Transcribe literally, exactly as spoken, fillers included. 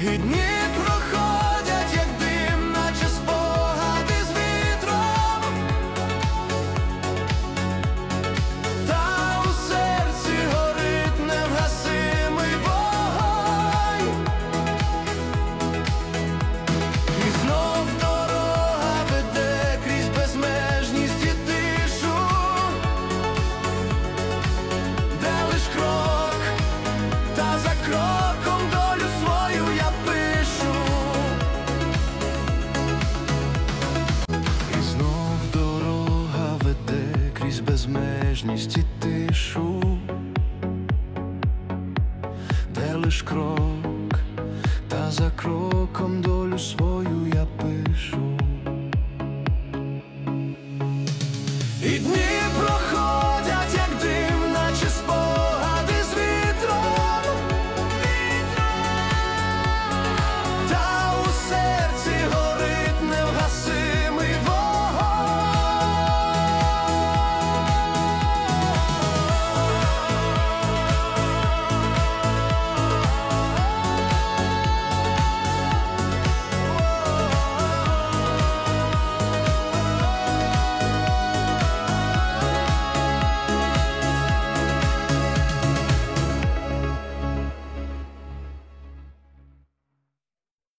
І дні проходять, як дим, наче спогади з вітром. Та у серці горить невгасимий вогонь. І знов дорога веде крізь безмежність і тишу, де лиш крок, та за кроком долю свою я пишу. І знов дорога веде крізь безмежність і тишу, де лиш крок, та за кроком долю свою я пишу.